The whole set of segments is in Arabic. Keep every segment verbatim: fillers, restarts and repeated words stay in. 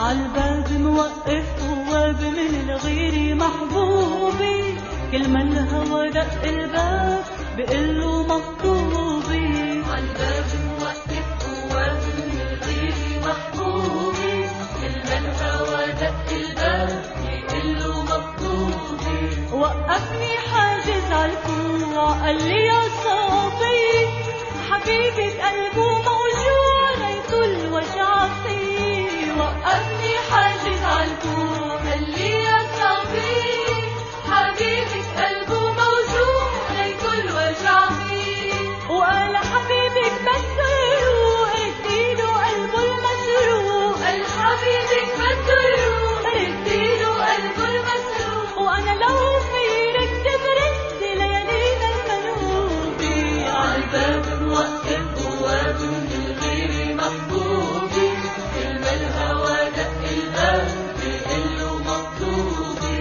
عالباب موقف بواب من الغير محبوبي، كل ما الهوى دق الباب بقله مخطوبي. عالباب موقف بواب من الغير محبوبي، كل ما الهوى دق الباب بقله مخطوبي. وقفني حاجز عالكوع قال لي يا صافي، حبيبي بقلبه موجوع ليته الوجع فيه. وقفني حاجز عالكوع قال لي يا صافي، حبيبي بقلبه موجوع ليته الوجع فيه. وقال حبيبك بده يروح رديله قلبه المسروق، قال حبيبك بده يروح رديله قلبه المسروق. وانا لو في رد برد ليالينا المنوبي. عالباب موقف بواب من الغير محبوبي، كل ما الهوى دق الباب بقله مطلوبي.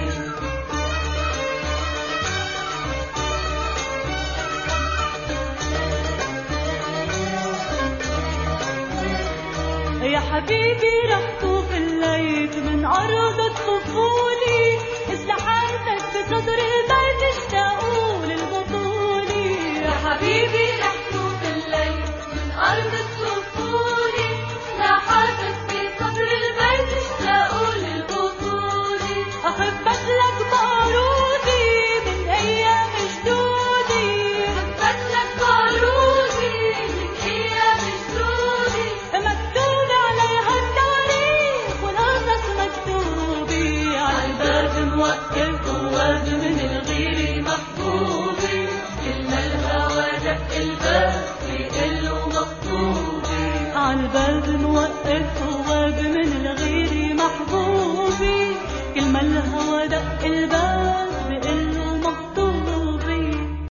يا حبيبي رح طوف الليل من أرض الطفولي، استحالتك بصدر البيت اشتاقوا للبطولي. يا حبيبي رح طوف الليل من أرض الطفولي، لاحاتك بصدر البيت اشتاقوا للبطولي. أخبت لك بارودي من أيام جدودي، خبت لك بارودي من أيام جدودي. مكتوب عليها التاريخ والقصص مكتوبي. عالباب موقف بواب من الغير محبوبي، كل ما الهوى دق الباب بقله مخطوبي. عالباب موقف بواب من الغير محبوبي، كل ما الهوى دق الباب